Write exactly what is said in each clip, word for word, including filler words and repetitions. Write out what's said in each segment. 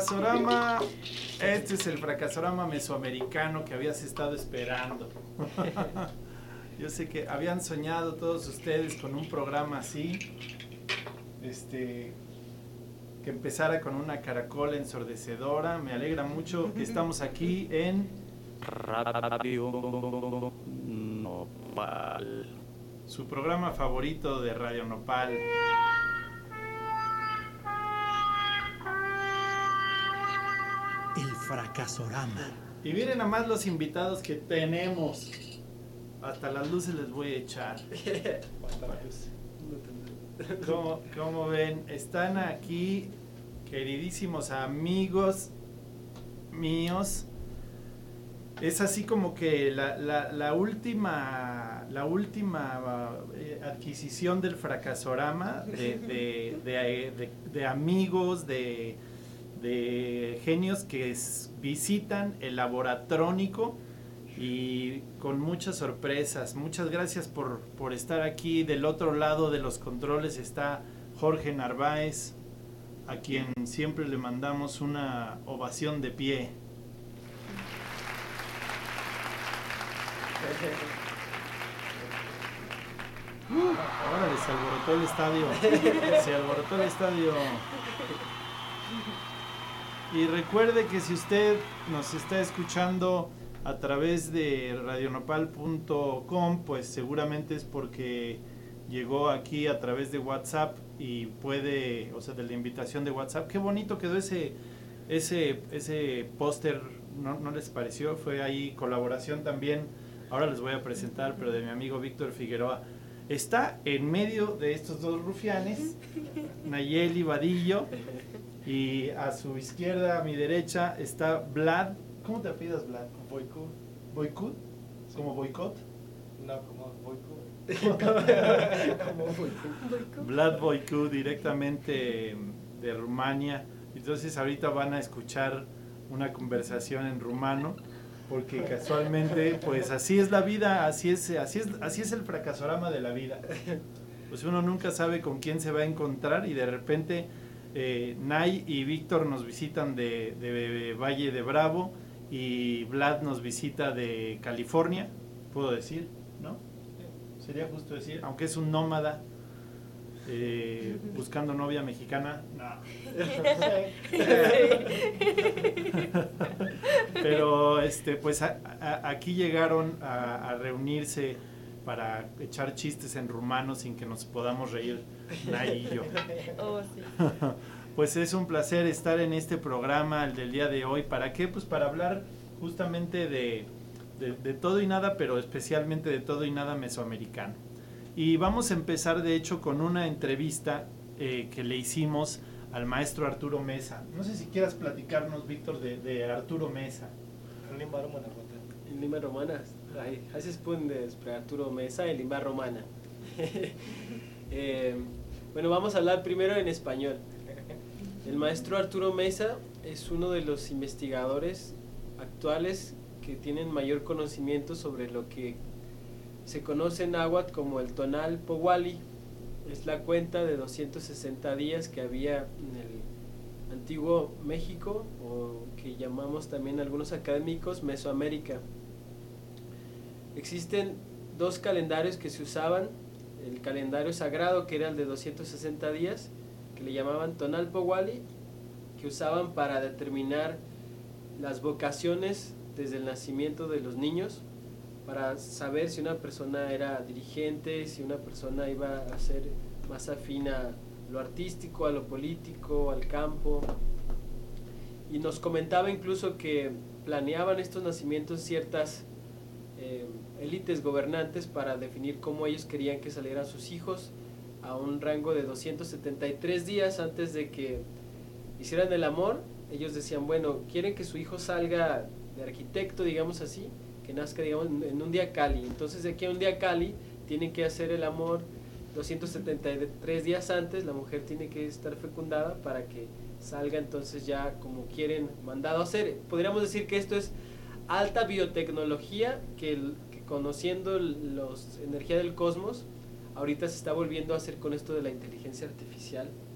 Fracasorama, este es el Fracasorama mesoamericano que habías estado esperando. Yo sé que habían soñado todos ustedes con un programa así, este, que empezara con una caracola ensordecedora. Me alegra mucho que estamos aquí en Radio Nopal, su programa favorito de Radio Nopal. El Fracasorama. Y miren nada más los invitados que tenemos. Hasta las luces les voy a echar. ¿Cómo, cómo ven? Están aquí queridísimos amigos míos. Es así como que la, la, la última la última eh, adquisición del Fracasorama de, de, de, de, de amigos, de, de genios que es, visitan el laboratrónico y con muchas sorpresas. Muchas gracias por, por estar aquí. Del otro lado de los controles está Jorge Narváez, a quien siempre le mandamos una ovación de pie. Órale, se alborotó el estadio. Se alborotó el estadio. Y recuerde que si usted nos está escuchando a través de radionopal punto com, pues seguramente es porque llegó aquí a través de WhatsApp y puede, o sea, de la invitación de WhatsApp. Qué bonito quedó ese ese ese póster, ¿no, no les pareció? Fue ahí colaboración también. Ahora les voy a presentar, pero de mi amigo Víctor Figueroa. Está en medio de estos dos rufianes, Nayeli Vadillo, y a su izquierda, a mi derecha, está Vlad. ¿Cómo te apellidas, Vlad? Boycott. ¿Boycott? ¿Como boicot? No, como boicot. Como boicot. Vlad Boycott, directamente de Rumania. Entonces ahorita van a escuchar una conversación en rumano, porque casualmente, pues así es la vida, así es, así es, así es el fracasorama de la vida. Pues uno nunca sabe con quién se va a encontrar y de repente eh, Nay y Víctor nos visitan de, de Valle de Bravo y Vlad nos visita de California, puedo decir, ¿no? Sería justo decir, aunque es un nómada eh, buscando novia mexicana, no. Pero este, pues a, a, aquí llegaron a, a reunirse para echar chistes en rumano sin que nos podamos reír Nay y yo. Oh, sí. Pues es un placer estar en este programa el del día de hoy. ¿Para qué? Pues para hablar justamente de, de, de todo y nada, pero especialmente de todo y nada mesoamericano. Y vamos a empezar de hecho con una entrevista eh, que le hicimos al maestro Arturo Mesa. No sé si quieras platicarnos, Víctor, de, de Arturo Mesa. En limba romana, En limba romana, haces pundes para Arturo Mesa en limba romana. eh, bueno, vamos a hablar primero en español. El maestro Arturo Mesa es uno de los investigadores actuales que tienen mayor conocimiento sobre lo que se conoce en náhuatl como el tonal Powali. Es la cuenta de doscientos sesenta días que había en el antiguo México, o que llamamos también algunos académicos Mesoamérica. Existen dos calendarios que se usaban: el calendario sagrado, que era el de doscientos sesenta días, que le llamaban tonal Powali, que usaban para determinar las vocaciones desde el nacimiento de los niños, para saber si una persona era dirigente, si una persona iba a ser más afín a lo artístico, a lo político, al campo. Y nos comentaba incluso que planeaban estos nacimientos ciertas eh, élites gobernantes para definir cómo ellos querían que salieran sus hijos a un rango de doscientos setenta y tres días antes de que hicieran el amor. Ellos decían, bueno, quieren que su hijo salga de arquitecto, digamos así, que nazca, digamos, en un día Cali. Entonces de aquí a un día Cali tienen que hacer el amor doscientos setenta y tres días antes. La mujer tiene que estar fecundada para que salga entonces ya como quieren mandado a hacer. Podríamos decir que esto es alta biotecnología que, el, que conociendo la energía del cosmos ahorita se está volviendo a hacer con esto de la inteligencia artificial,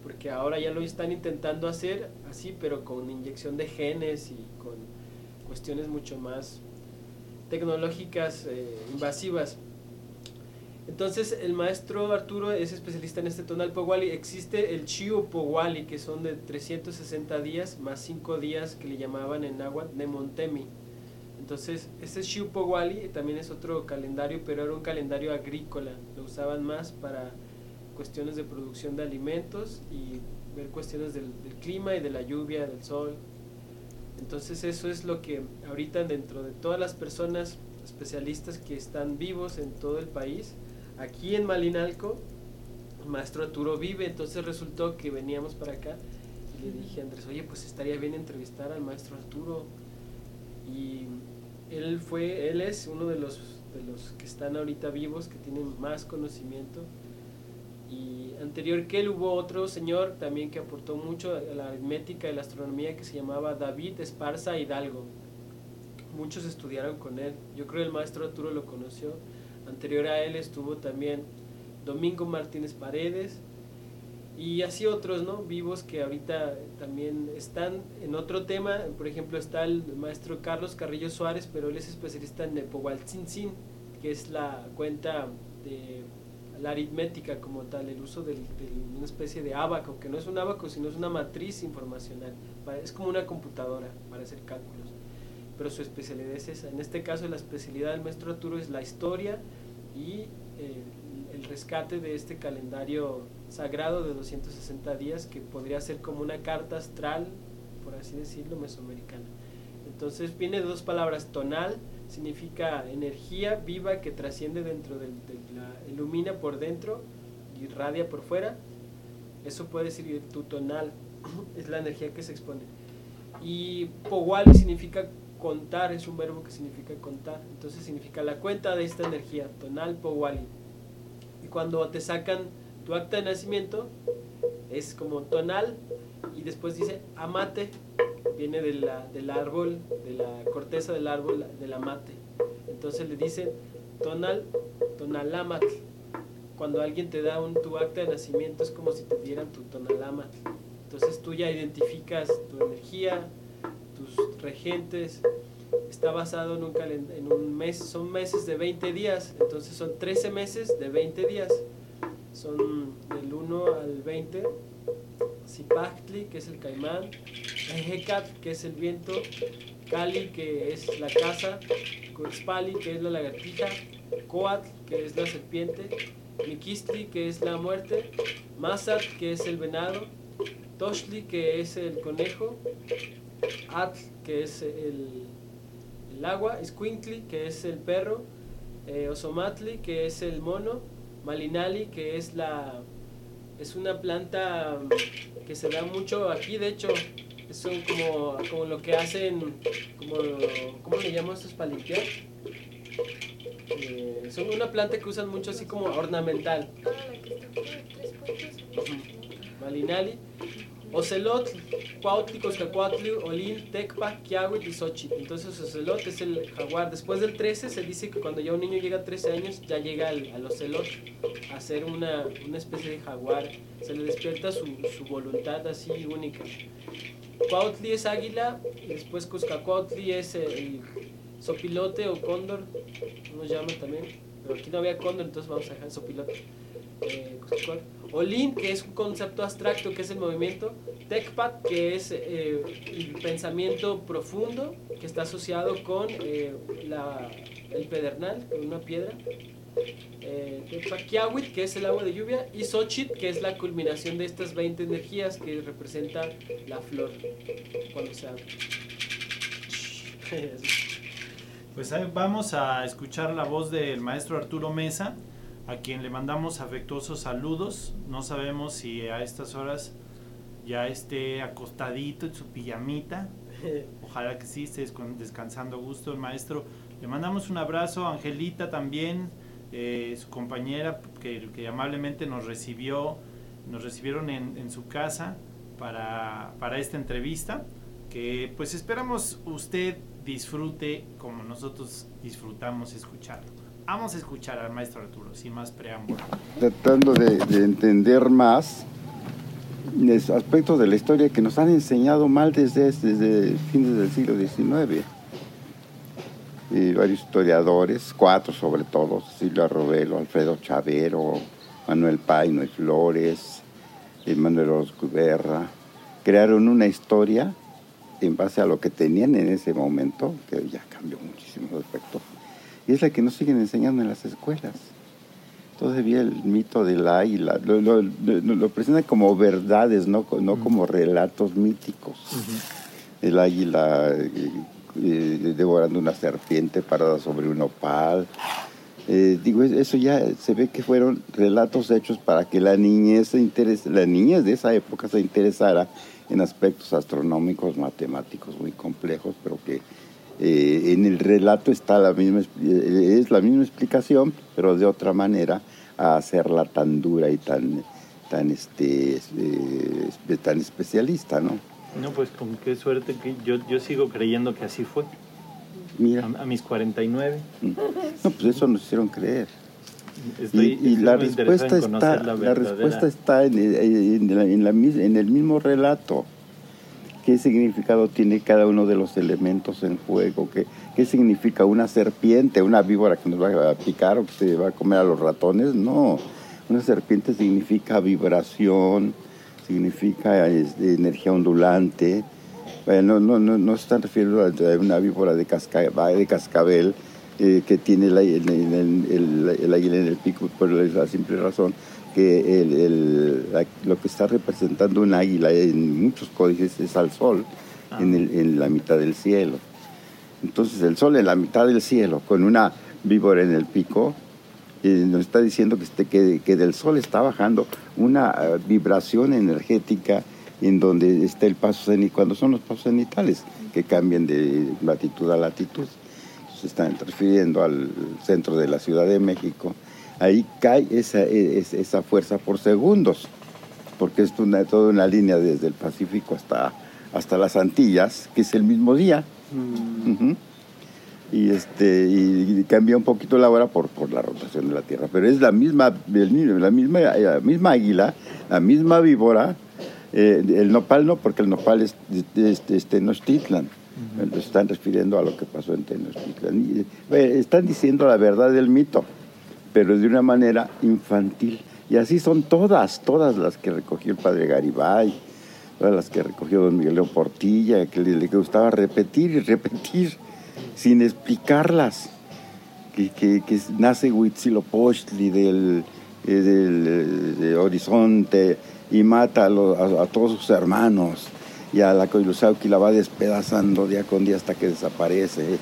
porque ahora ya lo están intentando hacer así, pero con inyección de genes y con cuestiones mucho más tecnológicas, eh, invasivas. Entonces el maestro Arturo es especialista en este tonal Powali. Existe el Chiu Powali, que son de trescientos sesenta días más cinco días que le llamaban en náhuatl Nemontemi. Entonces este Chiu Powali también es otro calendario, pero era un calendario agrícola, lo usaban más para cuestiones de producción de alimentos y ver cuestiones del, del clima y de la lluvia, del sol. Entonces eso es lo que ahorita, dentro de todas las personas especialistas que están vivos en todo el país, aquí en Malinalco, el maestro Arturo vive. Entonces resultó que veníamos para acá y le dije a Andrés, oye, pues estaría bien entrevistar al maestro Arturo. Y él fue, él es uno de los, de los que están ahorita vivos, que tienen más conocimiento. Y anterior que él hubo otro señor también que aportó mucho a la aritmética y la astronomía, que se llamaba David Esparza Hidalgo. Muchos estudiaron con él. Yo creo que el maestro Arturo lo conoció. Anterior a él estuvo también Domingo Martínez Paredes y así otros, ¿no?, vivos que ahorita también están en otro tema. Por ejemplo, está el maestro Carlos Carrillo Suárez, pero él es especialista en Nepohualtzintzin, que es la cuenta de la aritmética como tal, el uso de una especie de ábaco, que no es un ábaco, sino es una matriz informacional. Es como una computadora para hacer cálculos, pero su especialidad es esa. En este caso, la especialidad del maestro Arturo es la historia y eh, el rescate de este calendario sagrado de doscientos sesenta días, que podría ser como una carta astral, por así decirlo, mesoamericana. Entonces viene de dos palabras. Tonal significa energía viva que trasciende dentro del, de la, ilumina por dentro y irradia por fuera. Eso puede decir tu tonal, es la energía que se expone. Y Powali significa contar, es un verbo que significa contar. Entonces significa la cuenta de esta energía, tonal Powali. Y cuando te sacan tu acta de nacimiento, es como tonal, y después dice amate, viene de la, del árbol, de la corteza del árbol, del amate. Entonces le dicen tonal, tonalamatl. Cuando alguien te da un, tu acta de nacimiento, es como si te dieran tu tonalamatl. Entonces tú ya identificas tu energía, tus regentes. Está basado en un, calend- en un mes, son meses de veinte días, entonces son trece meses de veinte días. Son del uno al veinte. Zipahtli, que es el caimán, Ejecat, que es el viento, Cali, que es la casa, Coxpali, que es la lagartija, Coatl, que es la serpiente, Miquistli, que es la muerte, Mazat, que es el venado, Toshli, que es el conejo, Atl, que es el, el agua, Escuintli, que es el perro, eh, Osomatli, que es el mono, Malinali, que es la es una planta que se da mucho aquí, de hecho, son como, como lo que hacen, como, ¿cómo le llaman estos para limpiar? Eh, son una planta que usan mucho así como ornamental. Ah, la que está como de tres puntos. Malinali, Ocelot, Cuautli, Coscacuatli, Olin, Tecpa, Quiahuit y Xochitl. Entonces Ocelot es el jaguar. Después del trece se dice que cuando ya un niño llega a trece años, ya llega al, al Ocelot a ser una, una especie de jaguar. Se le despierta su, su voluntad así única. Cuautli es águila, y después Coscacuatli es el, el sopilote o cóndor, nos llaman también, pero aquí no había cóndor, entonces vamos a dejar sopilote. Eh, Olin, que es un concepto abstracto, que es el movimiento. Tecpat, que es eh, el pensamiento profundo, que está asociado con eh, la, el pedernal, con una piedra. Eh, Quiahuit, que es el agua de lluvia, y Xochitl, que es la culminación de estas veinte energías, que representa la flor cuando se abre. Pues ahí vamos a escuchar la voz del maestro Arturo Mesa, a quien le mandamos afectuosos saludos. No sabemos si a estas horas ya esté acostadito en su pijamita. Ojalá que sí, esté descansando a gusto el maestro. Le mandamos un abrazo. Angelita también, eh, su compañera que, que amablemente nos recibió, nos recibieron en, en su casa para, para esta entrevista, que pues esperamos usted disfrute como nosotros disfrutamos escucharlo. Vamos a escuchar al maestro Arturo, sin más preámbulo. Tratando de, de entender más aspectos de la historia que nos han enseñado mal desde, desde fines del siglo diecinueve. Y varios historiadores, cuatro sobre todo, Cecilia Robelo, Alfredo Chavero, Manuel Paino y Flores, Manuel Orozco Guerra, crearon una historia en base a lo que tenían en ese momento, que ya cambió muchísimo de aspecto, y es la que nos siguen enseñando en las escuelas. Todavía el mito del águila lo, lo, lo, lo presentan como verdades, no, no como relatos míticos. Uh-huh. El águila eh, eh, devorando una serpiente parada sobre un opal. Eh, digo, eso ya se ve que fueron relatos hechos para que la niñez, se interese, la niñez de esa época se interesara en aspectos astronómicos, matemáticos muy complejos, pero que eh, en el relato está la misma, eh, es la misma explicación, pero de otra manera, a hacerla tan dura y tan, tan, este, eh, tan especialista, ¿no? No, pues con qué suerte que yo, yo sigo creyendo que así fue. Mira. A, a mis cuarenta y nueve. No, pues eso nos hicieron creer. Estoy, y y estoy la, respuesta está, la, la respuesta está en, en, la, en, la, en el mismo relato. ¿Qué significado tiene cada uno de los elementos en juego? ¿Qué, qué significa una serpiente, una víbora que nos va a picar o que se va a comer a los ratones? No, una serpiente significa vibración, significa este, energía ondulante. Bueno, no, no, no se están refiriendo a una víbora de, casca, de cascabel eh, que tiene el, el, el, el, el águila en el pico, por la simple razón que el, el, la, lo que está representando un águila en muchos códices es al sol, ah. en, el, en la mitad del cielo. Entonces el sol en la mitad del cielo, con una víbora en el pico, eh, nos está diciendo que, este, que, que del sol está bajando una uh, vibración energética en donde está el paso cenital, cuando son los pasos cenitales, que cambian de latitud a latitud. Se están refiriendo al centro de la Ciudad de México. Ahí cae esa, esa, esa fuerza por segundos, porque es una, toda una línea desde el Pacífico hasta, hasta las Antillas, que es el mismo día. Mm. Uh-huh. Y, este, y, y cambia un poquito la hora por, por la rotación de la Tierra, pero es la misma, el, la misma, la misma águila, la misma víbora. Eh, el nopal no, porque el nopal es, es, es Tenochtitlan. Uh-huh. Están refiriendo a lo que pasó en Tenochtitlan. Y, eh, están diciendo la verdad del mito, pero de una manera infantil. Y así son todas, todas las que recogió el padre Garibay, todas las que recogió don Miguel León Portilla, que le, le gustaba repetir y repetir, sin explicarlas. Que, que, que nace Huitzilopochtli del, eh, del de Horizonte y mata a, lo, a, a todos sus hermanos, y a la Coyolxauhqui la va despedazando día con día hasta que desaparece.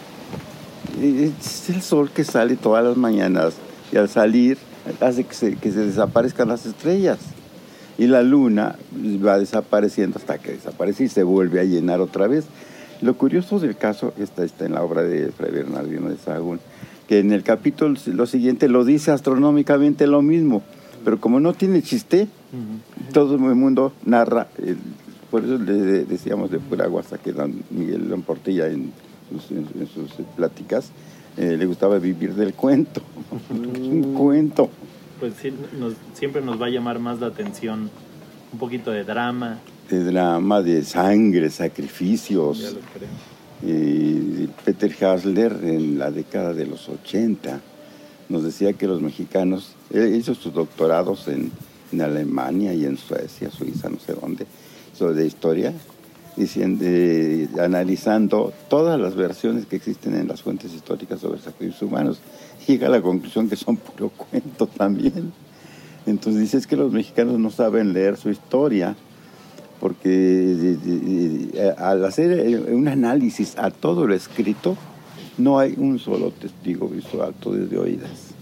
Es el sol que sale todas las mañanas, y al salir hace que se, que se desaparezcan las estrellas. Y la luna va desapareciendo hasta que desaparece y se vuelve a llenar otra vez. Lo curioso del caso, esta está en la obra de Fray Bernardino de Sahagún, que en el capítulo lo siguiente lo dice astronómicamente lo mismo, pero como no tiene chiste, uh-huh. todo el mundo narra, el, por eso le decíamos de pura guasa que don Miguel León Portilla en sus, en, en sus pláticas, Eh, le gustaba vivir del cuento. Un cuento. Pues sí, nos, siempre nos va a llamar más la atención un poquito de drama. De drama, de sangre, sacrificios. Ya lo creo. Eh, Peter Hasler en la década de los ochenta nos decía que los mexicanos, él hizo sus doctorados en, en Alemania y en Suecia, Suiza, no sé dónde, sobre historia. Diciendo, eh, analizando todas las versiones que existen en las fuentes históricas sobre sacrificios humanos, llega a la conclusión que son puro cuento también. Entonces dice, es que los mexicanos no saben leer su historia, porque eh, eh, al hacer un análisis a todo lo escrito, no hay un solo testigo visual, todo es de oídas.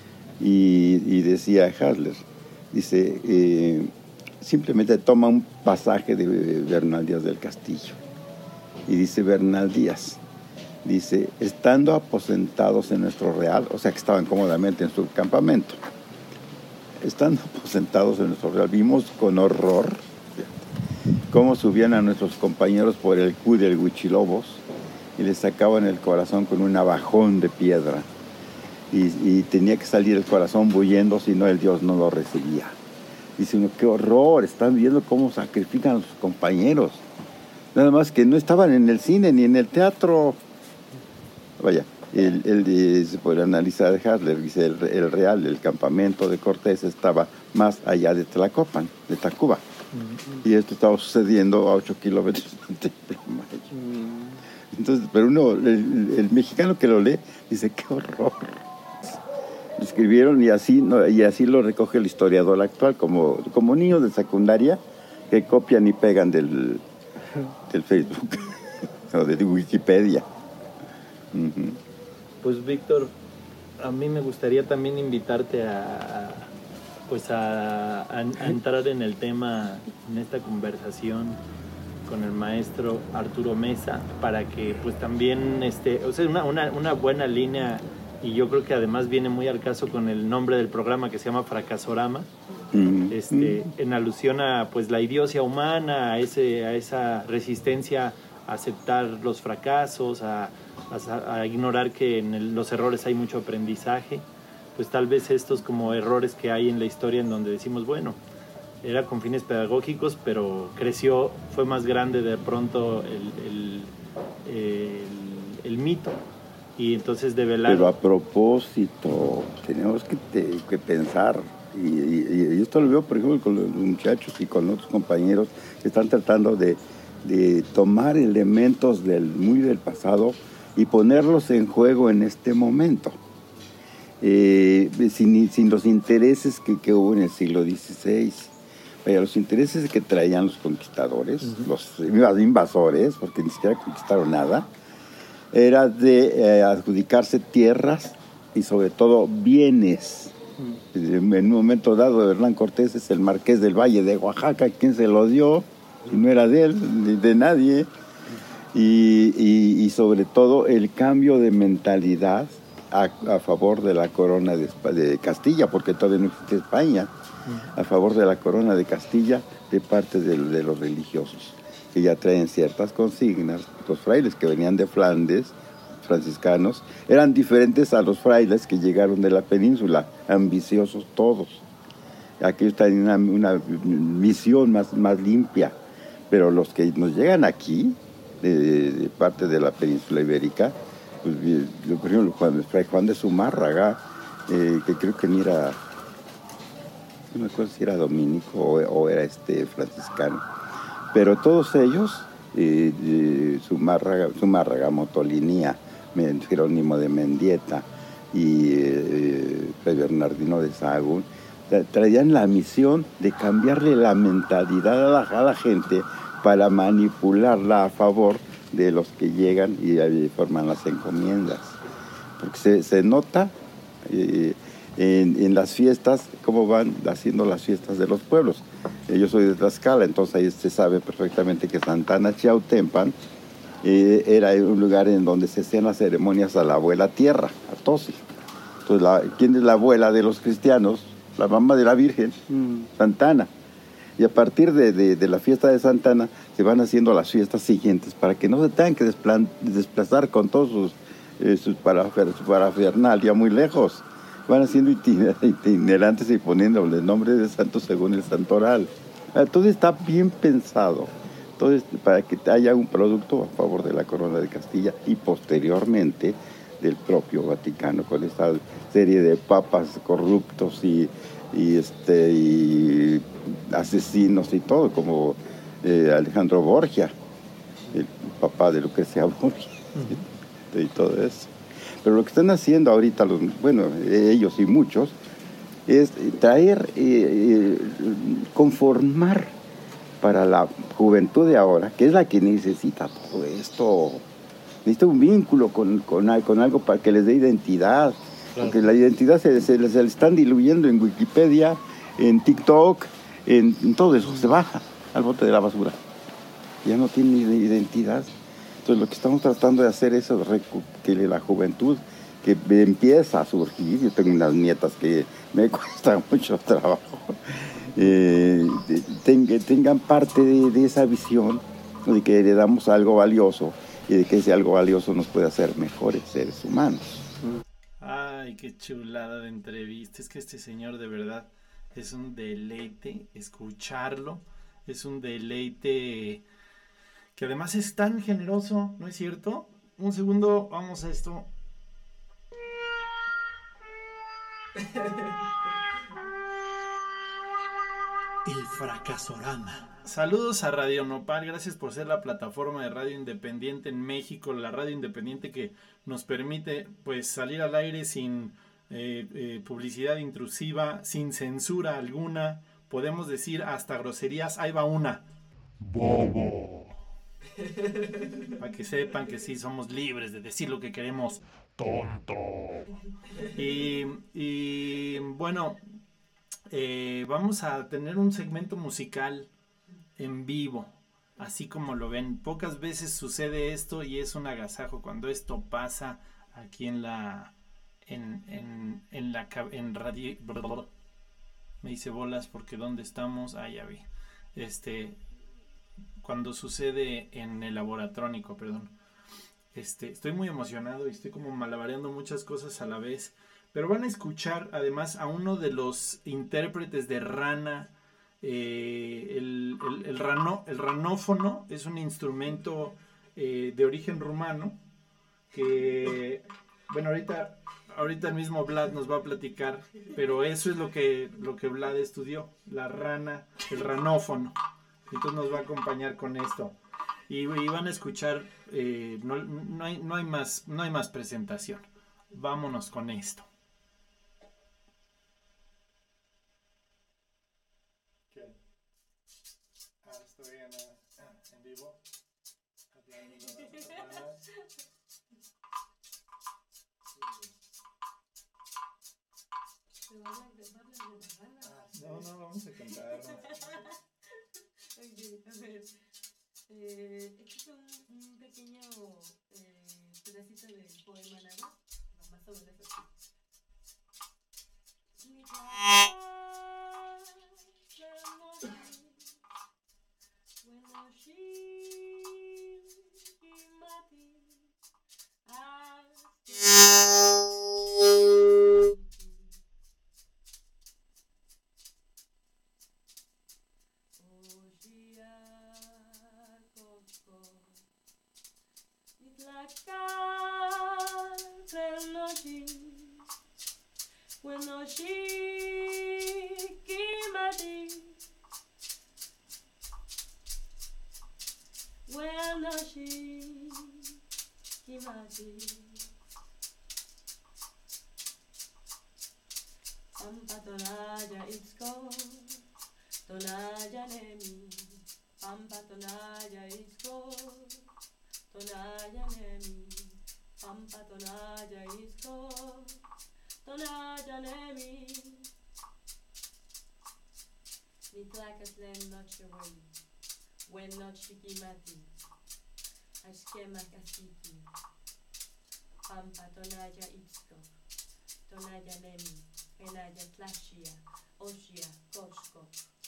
Y, y decía Hasler, dice... Eh, simplemente toma un pasaje de Bernal Díaz del Castillo y dice Bernal Díaz, dice, estando aposentados en nuestro real, o sea que estaban cómodamente en su campamento, estando aposentados en nuestro real, vimos con horror cómo subían a nuestros compañeros por el cu del Huichilobos y les sacaban el corazón con un navajón de piedra y, y tenía que salir el corazón bullendo, si no el dios no lo recibía. Dice uno, qué horror, están viendo cómo sacrifican a sus compañeros. Nada más que no estaban en el cine ni en el teatro. Vaya, el, el, se puede analizar de Hasler, dice el, el real, el campamento de Cortés estaba más allá de Tlacopan, de Tacuba. Uh-huh. Y esto estaba sucediendo a ocho kilómetros de Pilcomayo. Uh-huh. Entonces, pero uno, el, el mexicano que lo lee, dice, qué horror. Lo escribieron y así, no, y así lo recoge el historiador actual, como, como niños de secundaria que copian y pegan del, del Facebook o de Wikipedia. Uh-huh. Pues Víctor, a mí me gustaría también invitarte a, pues a, a, a entrar en el tema, en esta conversación con el maestro Arturo Mesa, para que pues también, este, o sea, una, una, una buena línea. Y yo creo que además viene muy al caso con el nombre del programa que se llama Fracasorama, mm. este, mm. en alusión a pues la idiocia humana, a, ese, a esa resistencia a aceptar los fracasos, a, a, a ignorar que en el, los errores hay mucho aprendizaje. Pues tal vez estos como errores que hay en la historia en donde decimos, bueno, era con fines pedagógicos, pero creció, fue más grande de pronto el, el, el, el mito. Y entonces develar. Pero a propósito, tenemos que, te, que pensar, y, y, y esto lo veo por ejemplo con los muchachos y con otros compañeros que están tratando de, de tomar elementos del, muy del pasado y ponerlos en juego en este momento, eh, sin, sin los intereses que, que hubo en el siglo dieciséis. Vaya, los intereses que traían los conquistadores, uh-huh. los invasores, porque ni siquiera conquistaron nada, era de eh, adjudicarse tierras y sobre todo bienes. Mm. En un momento dado, Hernán Cortés es el marqués del Valle de Oaxaca, quien se lo dio, y no era de él, ni de nadie. Y, y, y sobre todo el cambio de mentalidad a, a favor de la corona de, de Castilla, porque todavía no existe España, mm. a favor de la corona de Castilla de parte de, de los religiosos, que ya traen ciertas consignas. Los frailes que venían de Flandes, franciscanos, eran diferentes a los frailes que llegaron de la península, ambiciosos todos. Aquellos tenían una, una misión más, más limpia, pero los que nos llegan aquí, de, de parte de la península ibérica, pues, por ejemplo, Juan, Fray Juan de Zumárraga, eh, que creo que ni era, no me acuerdo si era dominico o, o era este franciscano, pero todos ellos, eh, eh, Zumárraga, Zumárraga, Motolinía, Jerónimo de Mendieta y eh, Bernardino de Sahagún, traían la misión de cambiarle la mentalidad a la, a la gente para manipularla a favor de los que llegan y, y forman las encomiendas. Porque se, se nota eh, en, en las fiestas cómo van haciendo las fiestas de los pueblos. Yo soy de Tlaxcala, entonces ahí se sabe perfectamente que Santana Chiautempan eh, era un lugar en donde se hacían las ceremonias a la abuela tierra, a Tosi. Entonces, la, ¿quién es la abuela de los cristianos? La mamá de la Virgen, mm. Santana. Y a partir de, de, de la fiesta de Santana se van haciendo las fiestas siguientes para que no se tengan que despla- desplazar con todos sus, eh, sus parafer- su parafernalia muy lejos. Van haciendo itinerantes y poniéndole el nombre de santo según el santoral. Todo está bien pensado. Todo es para que haya un producto a favor de la corona de Castilla y posteriormente del propio Vaticano, con esta serie de papas corruptos y, y, este, y asesinos y todo, como eh, Alejandro Borgia, el papá de Lucrecia Borgia, uh-huh. y todo eso. Pero lo que están haciendo ahorita, los, bueno, ellos y muchos, es traer, eh, eh, conformar para la juventud de ahora, que es la que necesita todo esto. Necesita un vínculo con, con, con algo para que les dé identidad. Claro. Porque la identidad se, se, se le están diluyendo en Wikipedia, en TikTok, en, en todo eso. Se baja al bote de la basura. Ya no tiene identidad. Entonces lo que estamos tratando de hacer es que la juventud que empieza a surgir, yo tengo unas nietas que me cuesta mucho trabajo, eh, ten, tengan parte de, de esa visión de que le damos algo valioso y de que ese algo valioso nos puede hacer mejores seres humanos. Ay, qué chulada de entrevista. Es que este señor de verdad es un deleite escucharlo, es un deleite que además es tan generoso, ¿no es cierto? Un segundo, vamos a esto. El Fracasorama. Saludos a Radio Nopal, gracias por ser la plataforma de radio independiente en México, la radio independiente que nos permite pues salir al aire sin eh, eh, publicidad intrusiva, sin censura alguna, podemos decir hasta groserías, ahí va una. Bobo. Para que sepan que sí somos libres de decir lo que queremos. Tonto. Y, y bueno, eh, vamos a tener un segmento musical en vivo, así como lo ven. Pocas veces sucede esto y es un agasajo cuando esto pasa aquí en la en, en, en la en radio. Me hice bolas porque ¿dónde estamos? Ah, ya vi. Este, cuando sucede en el laboratrónico, perdón. Este, estoy muy emocionado y estoy como malabareando muchas cosas a la vez. Pero van a escuchar además a uno de los intérpretes de Rana. Eh, el, el, el, rano, el ranófono es un instrumento eh, de origen rumano que, bueno, ahorita, ahorita el mismo Vlad nos va a platicar, pero eso es lo que, lo que Vlad estudió, la rana, el ranófono. Entonces nos va a acompañar con esto. Y, y van a escuchar, eh, no, no, hay, no, hay más, no hay más presentación. Vámonos con esto. Estoy en, uh, en vivo. No, no, vamos a cantar. Okay, a ver. Eh, este es un, un pequeño eh, pedacito del poema Nagua. Más o menos así. Bueno, she kimati. Bueno, she kimati. Pampa tonaya itsko, tonaya nemi. Pampa tonaya itsko, tonaya nemi. Pampa tonaya itsko. Tonaya nemi. Ni tlakas len noche wen, wen noche kimati. Ashkema kasiti. Pampa tonaya itsko, tonaya nemi. Penaya tlashia, oshia, kochko.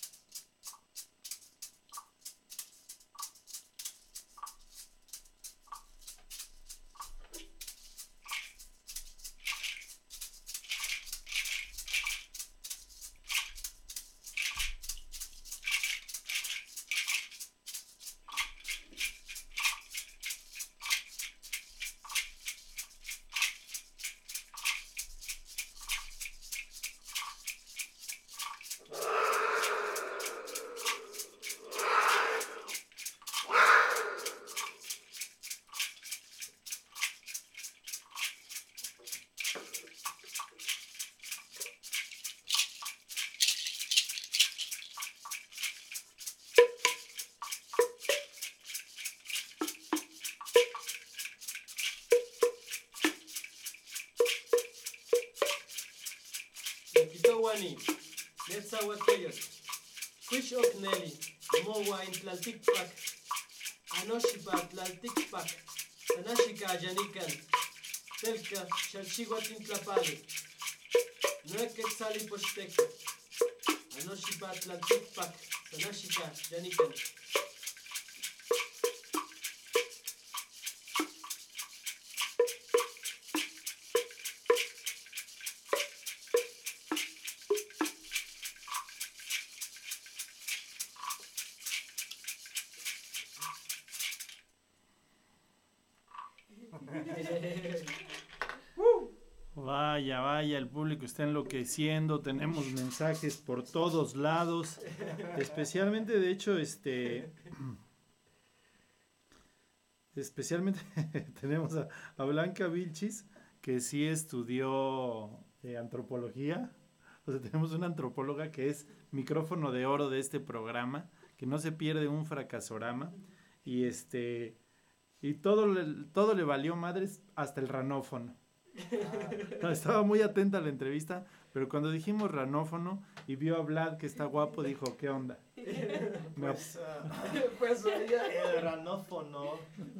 Wani, let's our players. Fish of Nelly, Mowa in Tlaltic Pack, Anoshipa Tlaltic Pack, Tanashika Janikan, Telka, Chalchihuatin Tlapali, Nuequetzali Posteca, Anoshipa Tlaltic Pack, Tanashika Janikan. Vaya, vaya, el público está enloqueciendo, tenemos mensajes por todos lados, especialmente, de hecho, este, especialmente tenemos a, a Blanca Vilchis, que sí estudió eh, antropología, o sea, tenemos una antropóloga que es micrófono de oro de este programa, que no se pierde un fracasorama, y este, y todo le, todo le valió madres hasta el ranófono. No, estaba muy atenta a la entrevista, pero cuando dijimos ranófono y vio a Vlad que está guapo, dijo, ¿qué onda? Pues, uh, pues el ranófono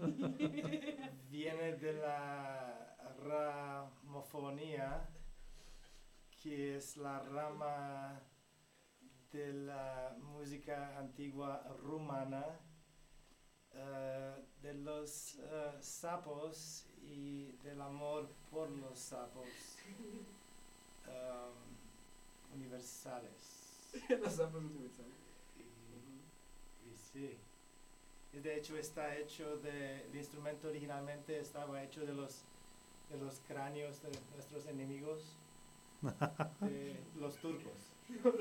viene de la ramofonía, que es la rama de la música antigua rumana, uh, de los uh, sapos y del amor por los sapos um, universales. Los sapos universales. Y, y sí. Y de hecho está hecho de, el instrumento originalmente estaba hecho de los, de los cráneos de nuestros enemigos, de los turcos.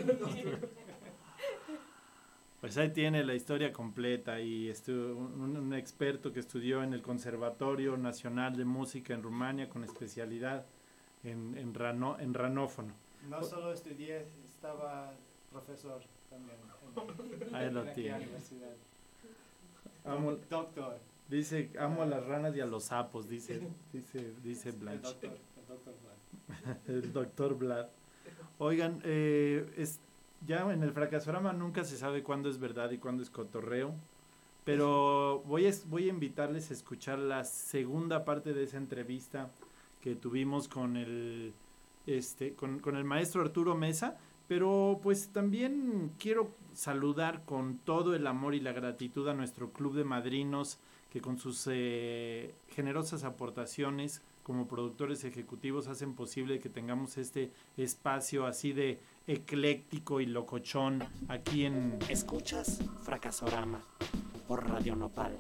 Pues ahí tiene la historia completa y estuvo un, un experto que estudió en el Conservatorio Nacional de Música en Rumania con especialidad en, en, rano, en ranófono. No solo estudié, estaba profesor también en, ahí lo en tiene. aquella universidad. Amo, Doctor. dice, amo a las ranas y a los sapos, dice, dice, dice Blanche. El doctor, el doctor Vlad. El doctor Vlad. Oigan, eh, es, ya en el Fracasorama nunca se sabe cuándo es verdad y cuándo es cotorreo, pero voy a, voy a invitarles a escuchar la segunda parte de esa entrevista que tuvimos con el, este, con, con el maestro Arturo Mesa, pero pues también quiero saludar con todo el amor y la gratitud a nuestro club de madrinos que con sus eh, generosas aportaciones como productores ejecutivos hacen posible que tengamos este espacio así de ecléctico y locochón aquí en Escuchas Fracasorama por Radio Nopal.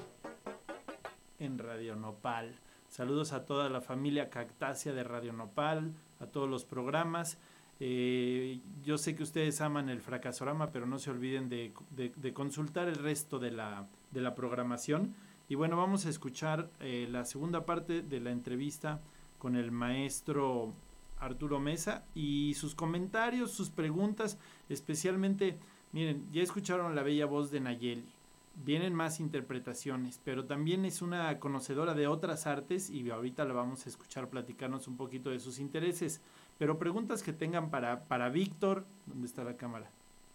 En Radio Nopal. Saludos a toda la familia Cactácea de Radio Nopal, a todos los programas. Eh, yo sé que ustedes aman el Fracasorama, pero no se olviden de, de, de consultar el resto de la, de la programación. Y bueno, vamos a escuchar eh, la segunda parte de la entrevista con el maestro Arturo Mesa y sus comentarios, sus preguntas, especialmente, miren, ya escucharon la bella voz de Nayeli, vienen más interpretaciones, pero también es una conocedora de otras artes y ahorita la vamos a escuchar platicarnos un poquito de sus intereses, pero preguntas que tengan para, para Víctor, ¿dónde está la cámara?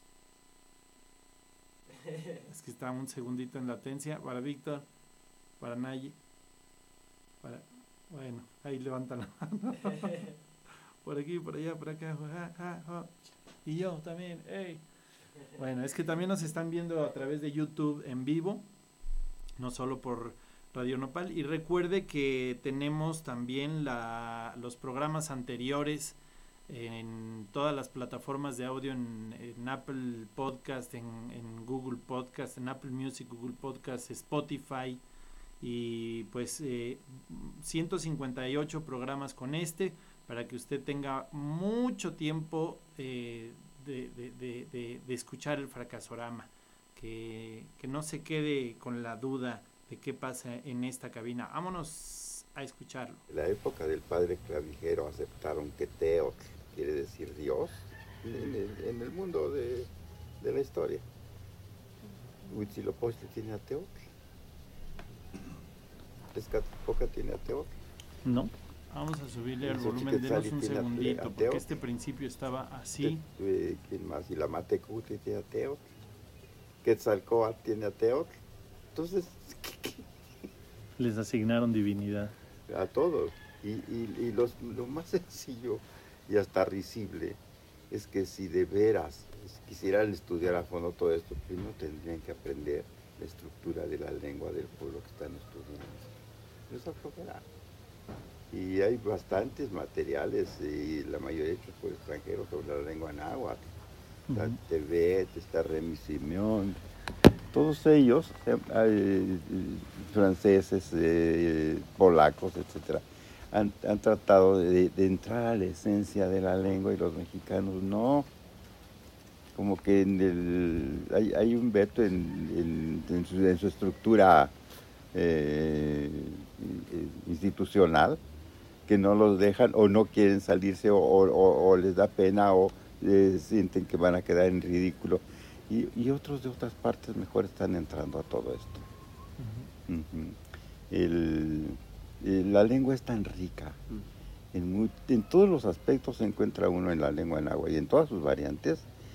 Es que está un segundito en latencia, para Víctor, para Nayi, para, bueno, ahí levantan la mano, por aquí, por allá, por acá, ja, ja, ja. Y yo también, hey. Bueno, es que también nos están viendo a través de YouTube en vivo, no solo por Radio Nopal, y recuerde que tenemos también la, los programas anteriores en todas las plataformas de audio, en, en Apple Podcast, en, en Google Podcast, en Apple Music, Google Podcast, Spotify, y pues eh, ciento cincuenta y ocho programas con este, para que usted tenga mucho tiempo eh, de, de, de, de, de escuchar el Fracasorama, que, que no se quede con la duda de qué pasa en esta cabina. Vámonos a escucharlo. En la época del padre Clavijero aceptaron que Teotl quiere decir Dios en el, en el mundo de, de la historia. Huitzilopochtli tiene a Teotl. Tezcatlipoca tiene a Teotl. No. Vamos a subirle al volumen, denos un segundito, porque este principio estaba así. Eh, ¿Quién más? Y la Matecutli tiene a Teotl. Quetzalcóatl tiene a Teotl. Entonces, les asignaron divinidad. A todos. Y, y, y los, lo más sencillo y hasta risible es que si de veras quisieran estudiar a fondo todo esto, primero tendrían que aprender la estructura de la lengua del pueblo que están estudiando. Eso aflojará. Y hay bastantes materiales, y la mayoría hechos por extranjeros, sobre la lengua náhuatl. Está uh-huh. Tebet, está Remy Simeón, todos ellos, eh, eh, franceses, eh, polacos, etcétera, han, han tratado de, de entrar a la esencia de la lengua y los mexicanos no. Como que en el, hay, hay un veto en, en, en, su, en su estructura eh, institucional que no los dejan o no quieren salirse o, o, o les da pena o eh, sienten que van a quedar en ridículo. Y, y otros de otras partes mejor están entrando a todo esto. Uh-huh. Uh-huh. El, el, la lengua es tan rica. Uh-huh. En, muy, en todos los aspectos se encuentra uno en la lengua náhuatl y en todas sus variantes.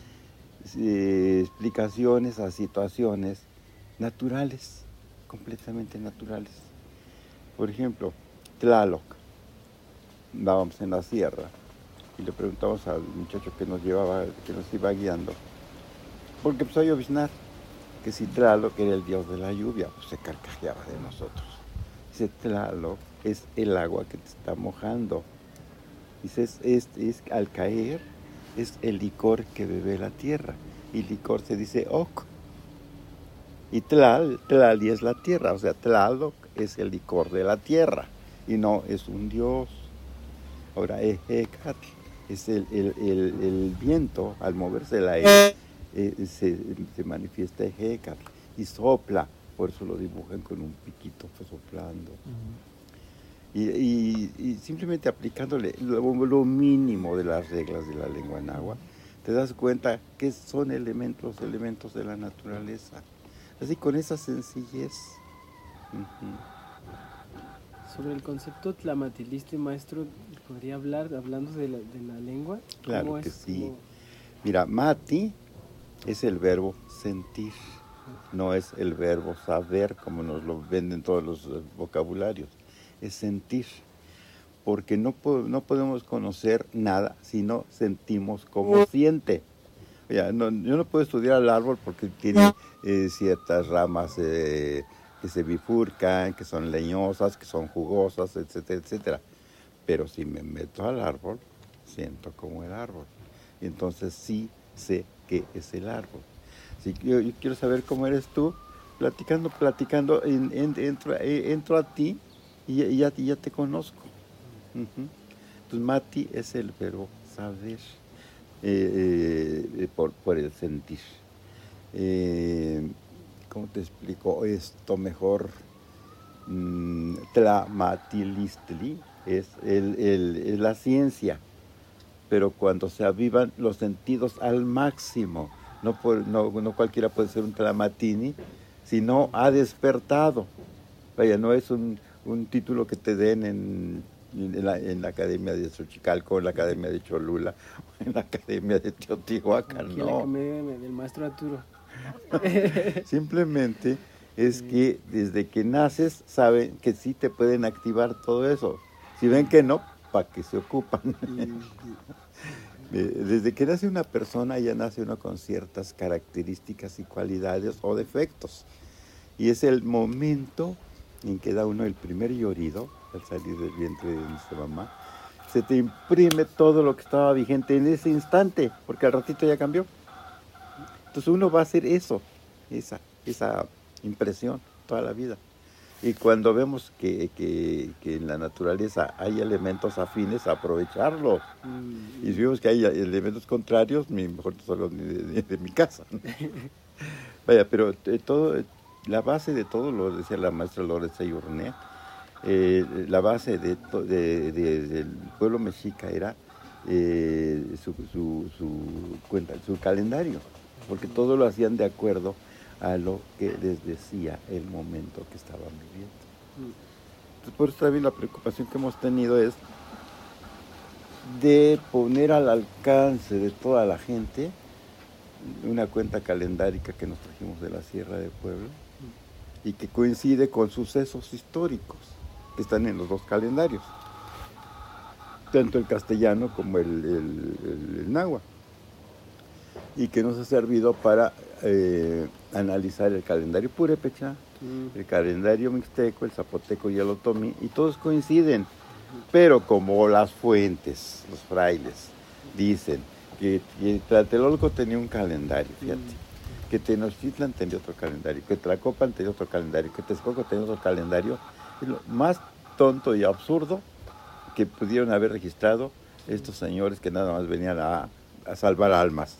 Eh, explicaciones a situaciones naturales, completamente naturales. Por ejemplo, Tlaloc, estábamos en la sierra y le preguntamos al muchacho que nos llevaba, que nos iba guiando, porque empezó a lloviznar, que si Tlaloc era el dios de la lluvia, pues se carcajeaba de nosotros. Dice, Tlaloc es el agua que te está mojando. Dice, es, es, es al caer, es el licor que bebe la tierra. Y licor se dice oc. Y tlal, tlali es la tierra. O sea, Tlaloc es el licor de la tierra. Y no es un dios. Ahora, Ejecat es el, el, el, el viento. Al moverse el aire, eh, se, se manifiesta Ejecat. Y sopla. Por eso lo dibujan con un piquito soplando. Uh-huh. Y, y, y simplemente aplicándole lo, lo mínimo de las reglas de la lengua náhuatl, te das cuenta que son elementos, elementos de la naturaleza. Así con esa sencillez. Uh-huh. Sobre el concepto tlamatiliste, maestro, ¿podría hablar hablando de la, de la lengua? Claro que es? sí. ¿Cómo? Mira, mati es el verbo sentir, no es el verbo saber, como nos lo venden todos los vocabularios. Es sentir, porque no, po- no podemos conocer nada si no sentimos como siente. O sea, no, yo no puedo estudiar al árbol porque tiene eh, ciertas ramas eh, que se bifurcan, que son leñosas, que son jugosas, etcétera, etcétera. Pero si me meto al árbol, siento como el árbol. Y entonces sí sé qué es el árbol. Si yo, yo quiero saber cómo eres tú, platicando, platicando, en, en, entro, eh, entro a ti, y ya, ya, ya te conozco. Uh-huh. Entonces, mati es el verbo saber, eh, eh, por, por el sentir. Eh, ¿Cómo te explico esto mejor? Mm, Tlamatilistli es, el, el, es la ciencia, pero cuando se avivan los sentidos al máximo. No, por, no, no cualquiera puede ser un tlamatini, sino ha despertado. Vaya, no es un... un título que te den en, en, la, en la Academia de Xochicalco, en la Academia de Cholula, o en la Academia de Teotihuacán, Aquí no. en la comedia del maestro Arturo. Simplemente es que desde que naces saben que sí te pueden activar todo eso. Si ven que no, ¿para qué se ocupan? Desde que nace una persona ya nace uno con ciertas características y cualidades o defectos. Y es el momento en que da uno el primer llorido al salir del vientre de nuestra mamá, se te imprime todo lo que estaba vigente en ese instante, porque al ratito ya cambió. Entonces uno va a hacer eso, esa, esa impresión toda la vida. Y cuando vemos que, que, que en la naturaleza hay elementos afines, aprovecharlos. Mm. Y si vemos que hay elementos contrarios, mejor no salgo ni de, de, de mi casa. Vaya, pero eh, todo... La base de todo, lo decía la maestra Loretza Yurné, eh, la base de, de, de, del pueblo mexica era eh, su, su, su, cuenta, su calendario, porque todo lo hacían de acuerdo a lo que les decía el momento que estaban viviendo. Entonces, por eso también la preocupación que hemos tenido es de poner al alcance de toda la gente una cuenta calendárica que nos trajimos de la Sierra de Puebla, y que coincide con sucesos históricos que están en los dos calendarios, tanto el castellano como el, el, el, el náhuatl, y que nos ha servido para eh, analizar el calendario purépecha, mm. el calendario mixteco, el zapoteco y el otomí, y todos coinciden, pero como las fuentes, los frailes, dicen que, que Tlatelolco tenía un calendario, fíjate, mm. que Tenochtitlan tenía otro calendario, que Tlacopan tenía otro calendario, que Texcoco tenía otro calendario. Y lo más tonto y absurdo que pudieron haber registrado estos señores que nada más venían a, a salvar almas.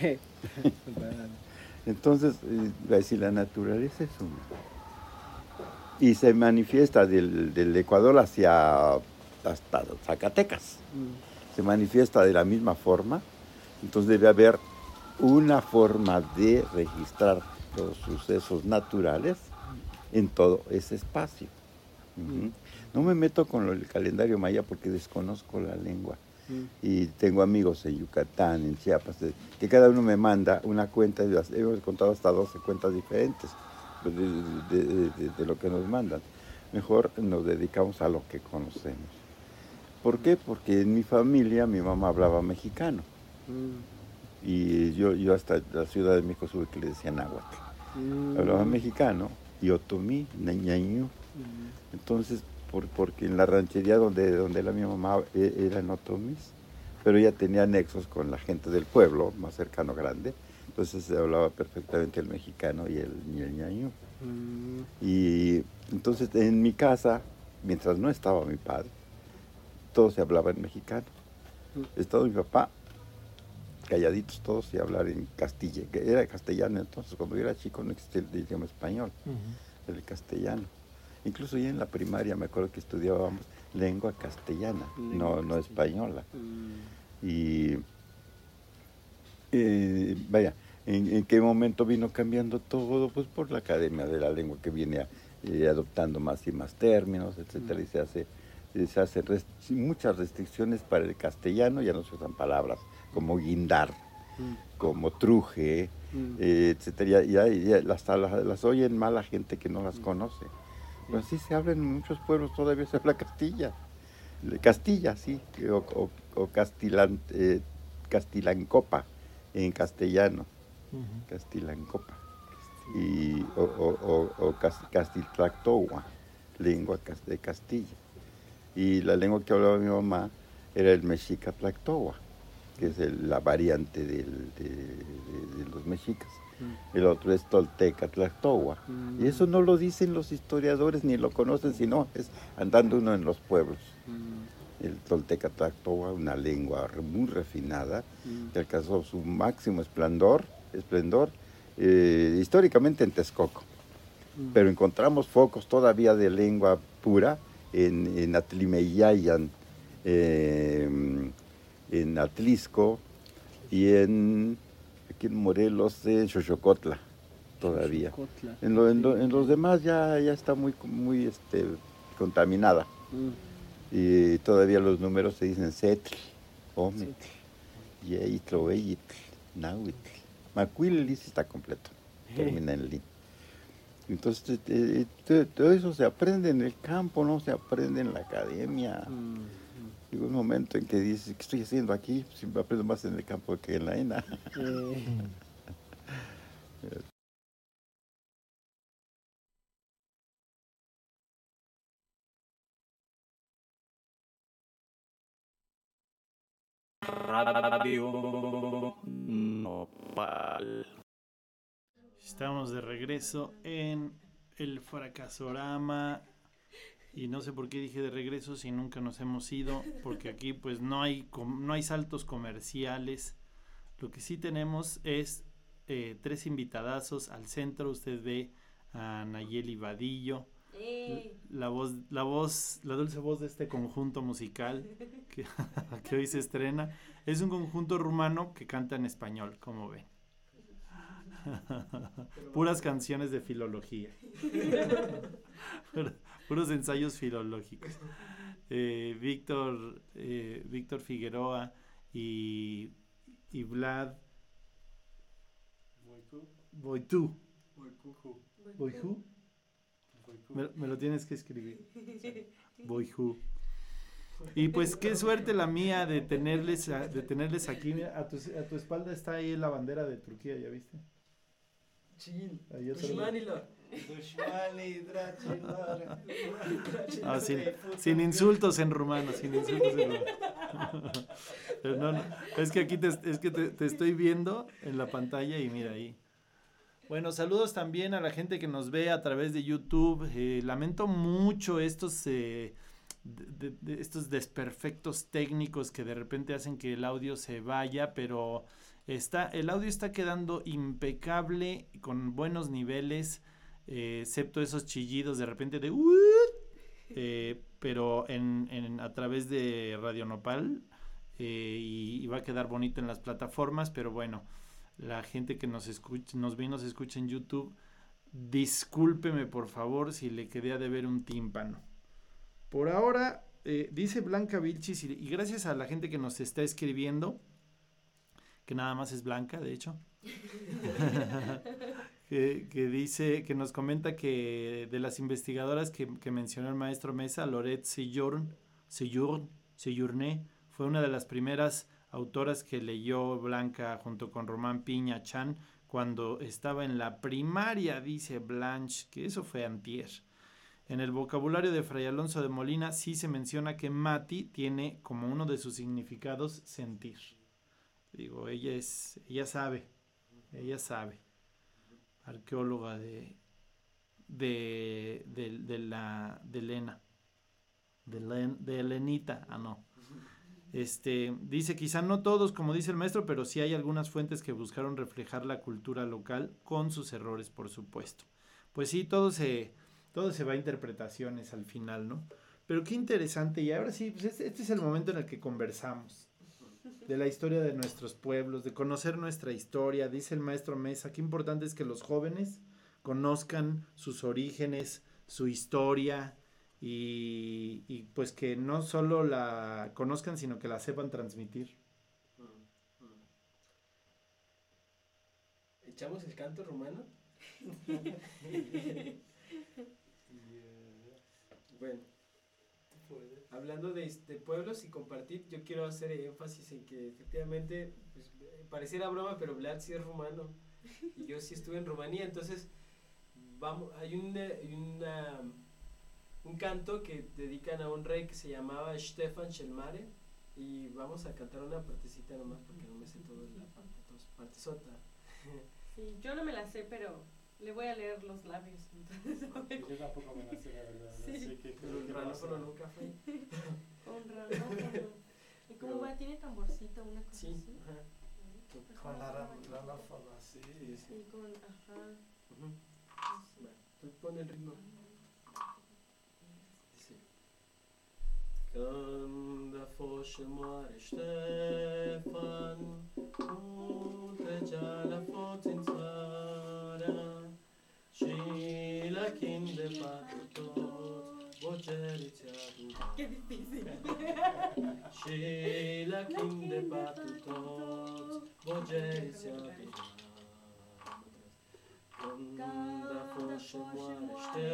Entonces, eh, va a decir, la naturaleza es una. Y se manifiesta del, del Ecuador hacia hasta Zacatecas. Mm. Se manifiesta de la misma forma. Entonces debe haber una forma de registrar los sucesos naturales en todo ese espacio. Uh-huh. No me meto con lo, el calendario maya porque desconozco la lengua. Uh-huh. Y tengo amigos en Yucatán, en Chiapas, que cada uno me manda una cuenta, y hemos contado hasta doce cuentas diferentes de, de, de, de, de lo que nos mandan. Mejor nos dedicamos a lo que conocemos. ¿Por qué? Porque en mi familia mi mamá hablaba mexicano. Uh-huh. Y yo, yo hasta la Ciudad de México supe que le decían náhuatl. Mm. Hablaba mexicano y otomí, ñañañú. Mm. Entonces, por, porque en la ranchería donde, donde era mi mamá eran otomís, pero ella tenía nexos con la gente del pueblo, más cercano, grande. Entonces se hablaba perfectamente el mexicano y el ñañañú. Mm. Y entonces en mi casa, mientras no estaba mi padre, todo se hablaba en mexicano. Mm. Estaba mi papá, calladitos todos y hablar en castilla, que era castellano entonces, cuando yo era chico no existía el idioma español, uh-huh. el castellano. Incluso ya en la primaria me acuerdo que estudiábamos lengua castellana, lengua no, castellana. no española. Uh-huh. Y eh, vaya, ¿en, ¿en qué momento vino cambiando todo? Pues por la Academia de la Lengua que viene eh, adoptando más y más términos, etcétera, uh-huh. y se hace, se hacen rest- muchas restricciones para el castellano, ya no se usan palabras como guindar, mm. como truje, mm. eh, etcétera, ya, ya, ya hasta las, las oyen mal la gente que no las mm. conoce. Pero así se habla en muchos pueblos, todavía se habla Castilla, Castilla, sí, o, o, o Castilan, eh, Castilancopa en castellano, uh-huh. Castilancopa, y, o, o, o, o Castiltlactohua, lengua de Castilla. Y la lengua que hablaba mi mamá era el mexica tlactohua, que es el, la variante del, de, de, de los mexicas. Mm. El otro es tolteca tlactohua. Mm. Y eso no lo dicen los historiadores ni lo conocen, sino es andando uno en los pueblos. Mm. El tolteca tlactohua, una lengua muy refinada, mm. que alcanzó su máximo esplendor, esplendor eh, históricamente en Texcoco. Mm. Pero encontramos focos todavía de lengua pura en, en Atlimeyayan, eh, en Atlisco y en, aquí en Morelos, en Xochocotla todavía. Xochocotla. En, lo, en, lo, en los demás ya, ya está muy, muy este, contaminada. Mm. Y todavía los números se dicen Setl, Ometl, Yeitl, Oeyitl, Nahuitl. Macuil está completo, termina en Lin. Entonces, eh, eh, todo eso se aprende en el campo, no se aprende en la academia. Mm. Llega un momento en que dices, ¿qué estoy haciendo aquí? Siempre aprendo más en el campo que en la E N A. Eh. Radio Nopal. Estamos de regreso en el Fracasorama. Y no sé por qué dije de regreso si nunca nos hemos ido, porque aquí pues no hay, no hay saltos comerciales. Lo que sí tenemos es eh, tres invitadazos al centro. Usted ve a Nayeli Vadillo, eh. la voz, la voz, la dulce voz de este conjunto musical que, que hoy se estrena. Es un conjunto rumano que canta en español, como ven. Puras canciones de filología. Puros ensayos filológicos. Eh, Víctor, eh, Víctor Figueroa y, y Vlad Voitú. Voitú. Me, me lo tienes que escribir. Voitú. Y pues qué suerte la mía de tenerles, de tenerles aquí. A tu, a tu espalda está ahí la bandera de Turquía, ¿ya viste? Chin. Ah, sin, sin insultos en rumano, sin insultos en rumano. No, no, es que aquí te, es que te, te estoy viendo en la pantalla y mira ahí. Bueno, saludos también a la gente que nos ve a través de YouTube. Eh, lamento mucho estos eh, de, de estos desperfectos técnicos que de repente hacen que el audio se vaya, pero está, el audio está quedando impecable, con buenos niveles, eh, excepto esos chillidos de repente de uh, eh, pero en, en, a través de Radio Nopal, eh, y, y va a quedar bonito en las plataformas, pero bueno, la gente que nos escucha, nos ve y nos escucha en YouTube, discúlpeme por favor si le quedé a deber un tímpano. Por ahora, eh, dice Blanca Vilchis, y, y gracias a la gente que nos está escribiendo, que nada más es Blanca, de hecho, que, que dice, que nos comenta que de las investigadoras que, que mencionó el maestro Mesa, Lorette Sejourne, Sejourne, Sejourne, fue una de las primeras autoras que leyó Blanca junto con Román Piña Chan cuando estaba en la primaria, dice Blanche, que eso fue antier. En el vocabulario de Fray Alonso de Molina sí se menciona que Mati tiene como uno de sus significados sentir. Digo, ella es, ella sabe, ella sabe. Arqueóloga de, de, de, de la, de Elena, de, Len, de Elenita, ah no. Este, dice, quizá no todos, como dice el maestro, pero sí hay algunas fuentes que buscaron reflejar la cultura local con sus errores, por supuesto. Pues sí, todo se, todo se va a interpretaciones al final, ¿no? Pero qué interesante, y ahora sí, pues este, este es el momento en el que conversamos de la historia de nuestros pueblos, de conocer nuestra historia. Dice el maestro Mesa, qué importante es que los jóvenes conozcan sus orígenes, su historia, y, y pues que no solo la conozcan, sino que la sepan transmitir. ¿Echamos el canto rumano? Bueno, hablando de, de pueblos y compartir, yo quiero hacer énfasis en que efectivamente, pues, pareciera broma, pero Vlad sí es rumano y yo sí estuve en Rumanía. Entonces vamos, hay una, una un canto que dedican a un rey que se llamaba Ștefan cel Mare, y vamos a cantar una partecita nomás porque no me sé toda la parte, partezota. Sí, yo no me la sé, pero le voy a leer los labios. Entonces, yo tampoco me la sé, la verdad. Sí. Así que Pero el ranófono nunca fue. Con ranófono. ¿Y cómo va? ¿Tiene tamborcito, una cosa Sí, así? ajá. con la ranófona, sí. Sí, con, ajá. Uh-huh. Sí. Bueno, tú pon el ritmo. Dice: Când a fost și moare Ștefan, nu trecea la foți în țara, și la chin de patru toți bocerii ți-a Qué difícil. și la chin de patru toți bocerii ți-a Când a fost și moare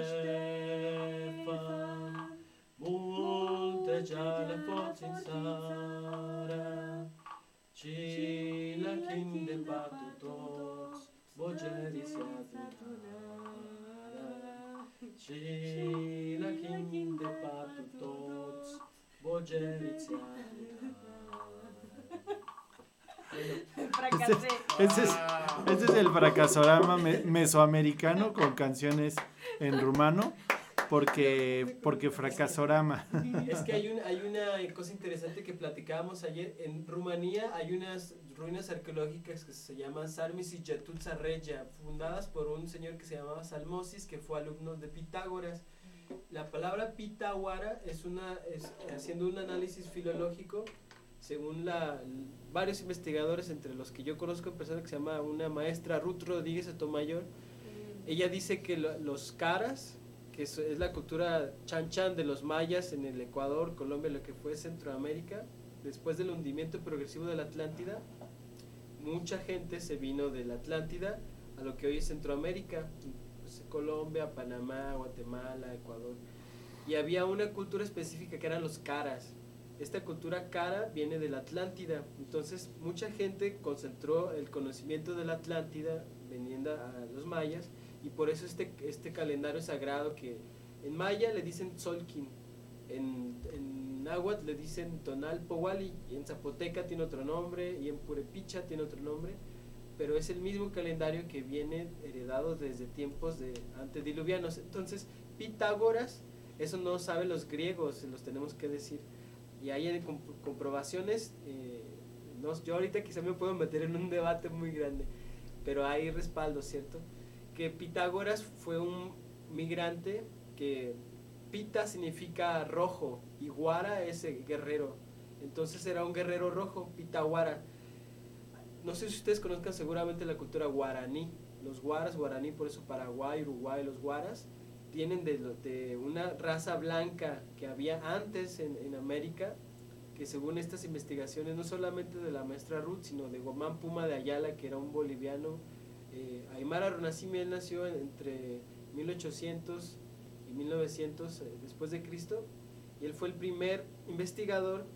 Ștefan, multe geale poți în țara, și la chin de patru toți bocerii se adunară, și la chin de patru toți bocerii se adunară. Fracasé. Ese es, ese es el fracasorama me, mesoamericano con canciones en rumano, porque, porque fracasorama. Es que hay, un, hay una cosa interesante que platicábamos ayer. En Rumanía hay unas ruinas arqueológicas que se llaman Sarmis y Jetutsa Regia, fundadas por un señor que se llamaba Salmosis, que fue alumno de Pitágoras. La palabra Pitágora es una, es, haciendo un análisis filológico, según la, varios investigadores, entre los que yo conozco, una persona que se llama una maestra Ruth Rodríguez Sotomayor, ella dice que lo, los caras, que es, es la cultura chan chan de los mayas en el Ecuador, Colombia, lo que fue Centroamérica, después del hundimiento progresivo de la Atlántida, mucha gente se vino de la Atlántida a lo que hoy es Centroamérica, pues, Colombia, Panamá, Guatemala, Ecuador, y había una cultura específica que eran los caras. Esta cultura cara viene de la Atlántida, entonces mucha gente concentró el conocimiento de la Atlántida veniendo a los mayas, y por eso este, este calendario sagrado, que en maya le dicen Tzolkin, en, en náhuatl le dicen Tonal Powali, y en zapoteca tiene otro nombre, y en purepicha tiene otro nombre, pero es el mismo calendario que viene heredado desde tiempos de antediluvianos. Entonces Pitágoras Eso no saben los griegos, se los tenemos que decir. Y hay comp- comprobaciones, eh, no, yo ahorita quizá me puedo meter en un debate muy grande, pero hay respaldo, ¿cierto? Que Pitágoras fue un migrante que Pita significa rojo y Guara es guerrero. Entonces era un guerrero rojo, Pitaguara. No sé si ustedes conozcan seguramente la cultura guaraní. Los guaras, guaraní, por eso Paraguay, Uruguay, los guaras, vienen de, de una raza blanca que había antes en, en América, que según estas investigaciones, no solamente de la maestra Ruth, sino de Gomán Puma de Ayala, que era un boliviano. Eh, Aymara Runasimi, él nació entre mil ochocientos y mil novecientos eh, después de Cristo, y él fue el primer investigador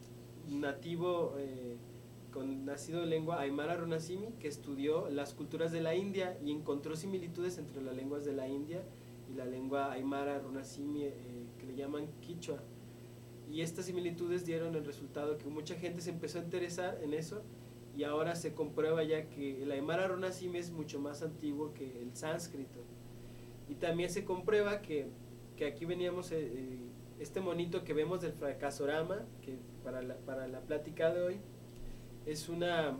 nativo eh, con nacido en lengua Aymara Runasimi, que estudió las culturas de la India y encontró similitudes entre las lenguas de la India y la lengua Aymara Runasimi, eh, que le llaman Quichua. Y estas similitudes dieron el resultado que mucha gente se empezó a interesar en eso, y ahora se comprueba ya que el Aymara Runasimi es mucho más antiguo que el sánscrito. Y también se comprueba que, que aquí veníamos, eh, eh, este monito que vemos del fracasorama, que para la, para la plática de hoy, es una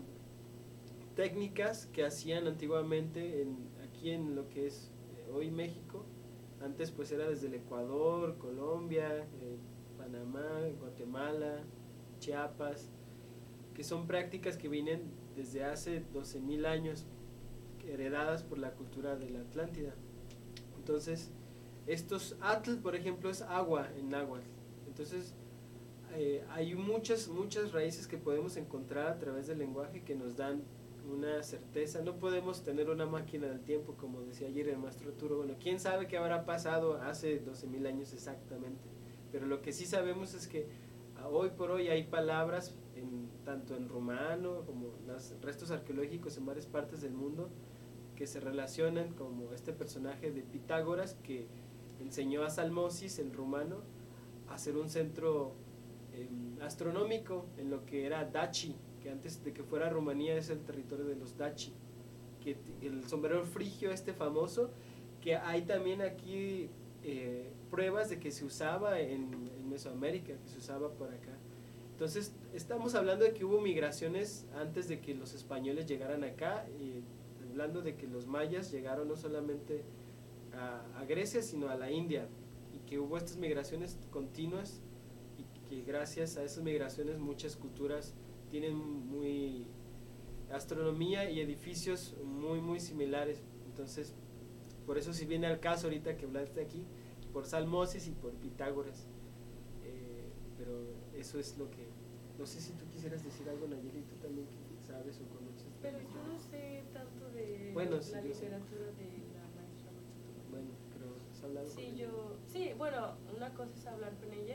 técnicas que hacían antiguamente en, aquí en lo que es eh, hoy México. Antes pues era desde el Ecuador, Colombia, eh, Panamá, Guatemala, Chiapas, que son prácticas que vienen desde hace doce mil años, heredadas por la cultura de la Atlántida. Entonces, estos atl, por ejemplo, es agua en náhuatl. Entonces, eh, hay muchas, muchas raíces que podemos encontrar a través del lenguaje que nos dan una certeza. No podemos tener una máquina del tiempo, como decía ayer el maestro Arturo. Bueno, quién sabe qué habrá pasado hace doce mil años exactamente, pero lo que sí sabemos es que hoy por hoy hay palabras en, tanto en rumano como los restos arqueológicos en varias partes del mundo que se relacionan, como este personaje de Pitágoras que enseñó a Salmosis, el rumano, a hacer un centro eh, astronómico en lo que era Daci, que antes de que fuera Rumanía es el territorio de los Daci, que el sombrero frigio este famoso, que hay también aquí eh, pruebas de que se usaba en, en Mesoamérica, que se usaba por acá. Entonces estamos hablando de que hubo migraciones antes de que los españoles llegaran acá, y hablando de que los mayas llegaron no solamente a, a Grecia sino a la India, y que hubo estas migraciones continuas, y que gracias a esas migraciones muchas culturas tienen muy astronomía y edificios muy muy similares. Entonces por eso si viene al caso ahorita que hablaste aquí, por Salmosis y por Pitágoras, eh, pero eso es lo que, no sé si tú quisieras decir algo, Nayeli, tú también que sabes o conoces. Pero yo no sé tanto de bueno, la sí, yo sé. literatura de la maestra. Bueno, pero has hablado Sí, con yo, ella. sí, bueno, una cosa es hablar con ella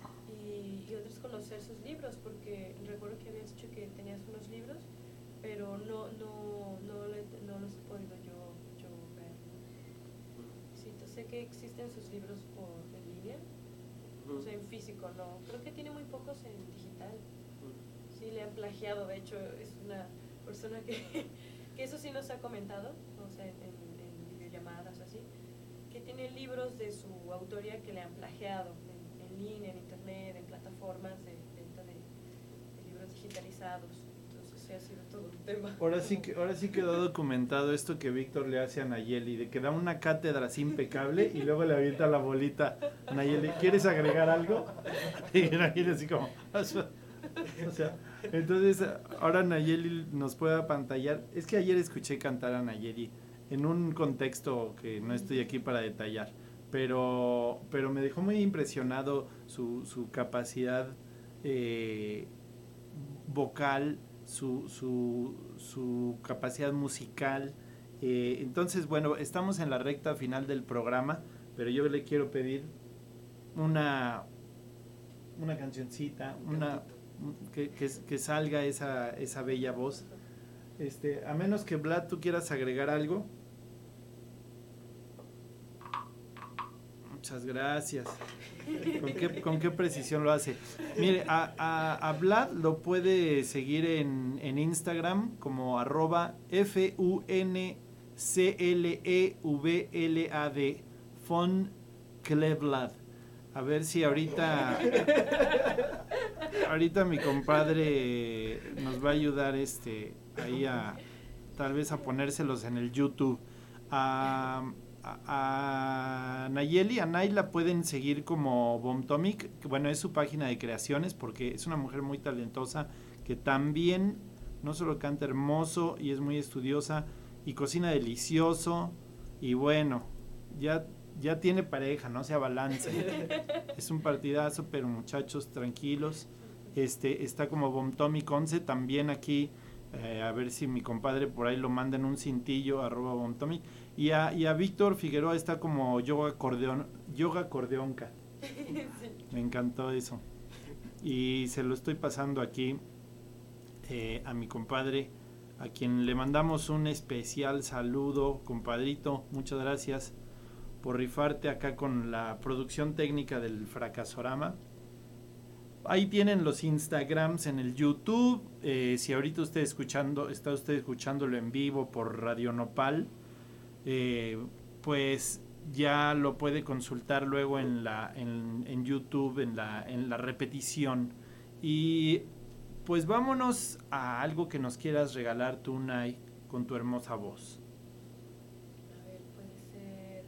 y, y otra es conocer sus libros, porque recuerdo que habías dicho que tenías unos libros, pero no, no, no, le- no los he podido yo, yo ver. Sí, yo sé que existen sus libros por, en línea, o sea, en físico, no. Creo que tiene muy pocos en digital. Sí, le han plagiado, de hecho, es una persona que, que eso sí nos ha comentado, o sea, en, en, en videollamadas o así, que tiene libros de su autoría que le han plagiado en, en línea, en internet, en plataformas de venta de, de libros digitalizados. Entonces, sí ha sido todo un tema. Ahora sí, que, ahora sí quedó documentado esto que Víctor le hace a Nayeli, de que da una cátedra así impecable y luego le avienta la bolita. Nayeli, ¿quieres agregar algo? Y Nayeli así como... O sea, entonces ahora Nayeli nos puede apantallar. Es que ayer escuché cantar a Nayeli en un contexto que no estoy aquí para detallar, pero, pero me dejó muy impresionado su, su capacidad eh, vocal, su, su, su capacidad musical. Eh, entonces, bueno, estamos en la recta final del programa, pero yo le quiero pedir una, una cancioncita, una... Que, que, que salga esa, esa bella voz. Este, a menos que Vlad tú quieras agregar algo. Muchas gracias. ¿Con qué, con qué precisión lo hace? Mire, a, a, a Vlad lo puede seguir en, en Instagram como arroba F U N C L E V L A D, Fun Clevlad. A ver si ahorita, ahorita mi compadre nos va a ayudar este, ahí a, tal vez a ponérselos en el YouTube. A, a, a Nayeli, a Nay la pueden seguir como Bomtomic, que bueno, es su página de creaciones porque es una mujer muy talentosa que también no solo canta hermoso y es muy estudiosa y cocina delicioso y bueno, ya, ya tiene pareja, no se abalance. Es un partidazo, pero muchachos, tranquilos. Este, está como Bomtomic once también aquí. Eh, a ver si mi compadre por ahí lo manda en un cintillo, arroba Bomtomic. Y a, y a Víctor Figueroa está como Yoga Acordeón, Yoga Acordeonca. Me encantó eso. Y se lo estoy pasando aquí eh, a mi compadre, a quien le mandamos un especial saludo, compadrito. Muchas gracias por rifarte acá con la producción técnica del Fracasorama. Ahí tienen los Instagrams en el YouTube. Eh, si ahorita usted escuchando, está usted escuchándolo en vivo por Radio Nopal, eh, pues ya lo puede consultar luego en la en, en YouTube, en la, en la repetición. Y pues vámonos a algo que nos quieras regalar tú, Nay, con tu hermosa voz. A ver, puede ser...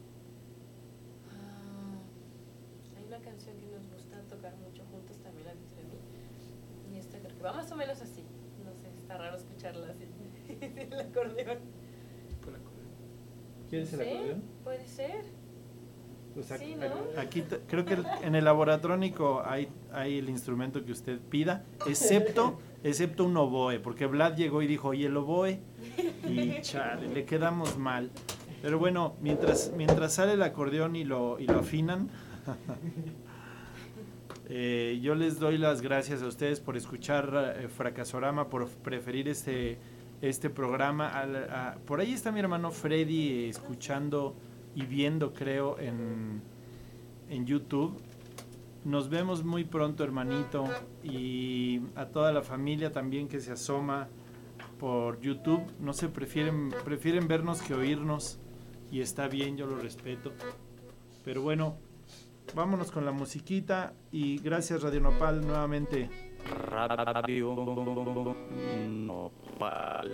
Ah, hay una canción que nos gusta tocar mucho juntos, también la Víctor y a mí. Y esta creo que va más o menos así. No sé, está raro escucharla así. El acordeón. ¿Quieres el Sí, acordeón? puede ser. Pues aquí, Sí, ¿no? aquí t- creo que el- en el laboratrónico hay, hay el instrumento que usted pida, excepto, excepto un oboe, porque Vlad llegó y dijo, oye, el oboe, y chale, le quedamos mal. Pero bueno, mientras, mientras sale el acordeón y lo, y lo afinan, eh, yo les doy las gracias a ustedes por escuchar eh, Fracasorama, por preferir este, este programa. Al, a, por ahí está mi hermano Freddy eh, escuchando y viendo, creo, en, en YouTube. Nos vemos muy pronto, hermanito, y a toda la familia también que se asoma por YouTube. No sé, prefieren, prefieren vernos que oírnos, y está bien, yo lo respeto. Pero bueno, vámonos con la musiquita, y gracias Radio Nopal nuevamente. Radio Nopal.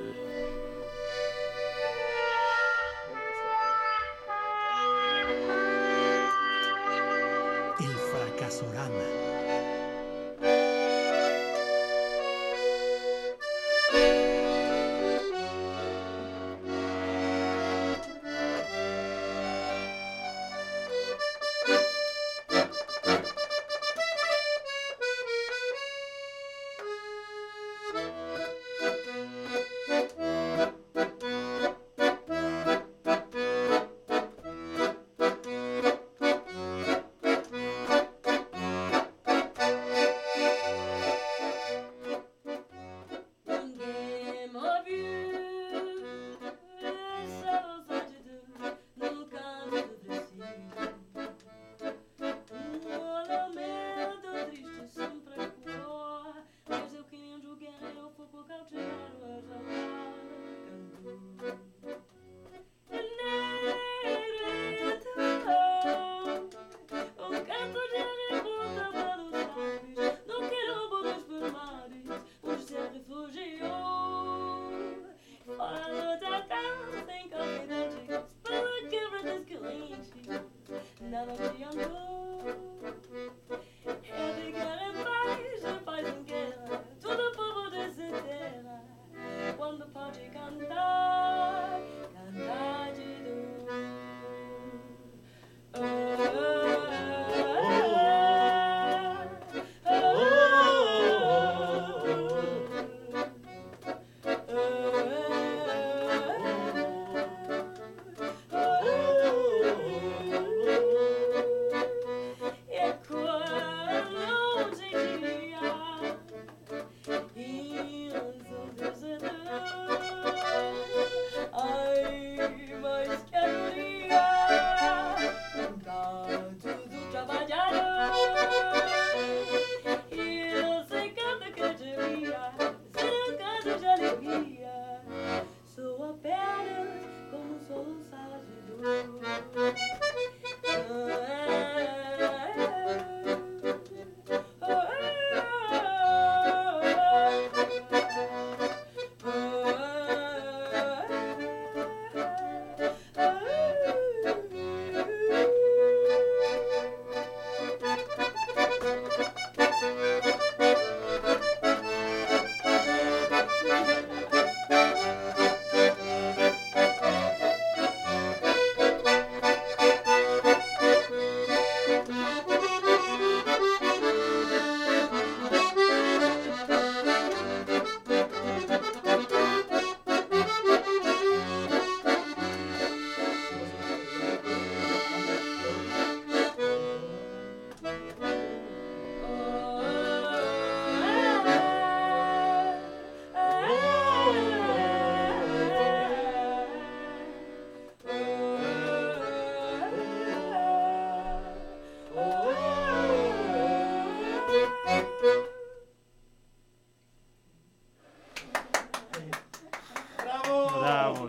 El Fracasorama.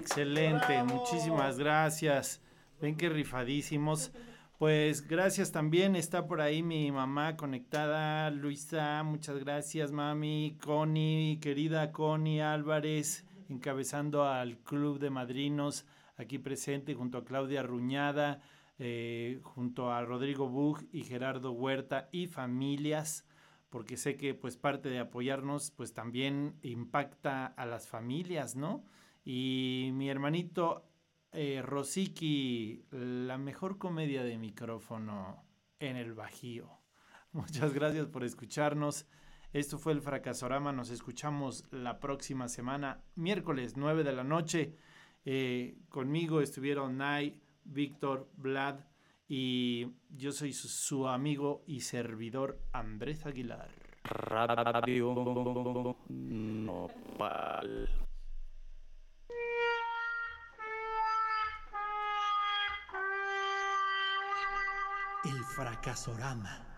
excelente, ¡Bravo! muchísimas gracias. Ven que rifadísimos. Pues gracias también, está por ahí mi mamá conectada, Luisa, muchas gracias mami, Connie, querida Connie Álvarez, encabezando al Club de Madrinos, aquí presente junto a Claudia Ruñada, eh, junto a Rodrigo Bug y Gerardo Huerta y familias, porque sé que pues parte de apoyarnos pues también impacta a las familias, ¿no? Y mi hermanito eh, Rosiki, la mejor comedia de micrófono en el Bajío. Muchas gracias por escucharnos. Esto fue el Fracasorama. Nos escuchamos la próxima semana, miércoles nueve de la noche. Eh, conmigo estuvieron Nay, Víctor, Vlad y yo soy su, su amigo y servidor Andrés Aguilar. Radio Nopal. El Fracasorama.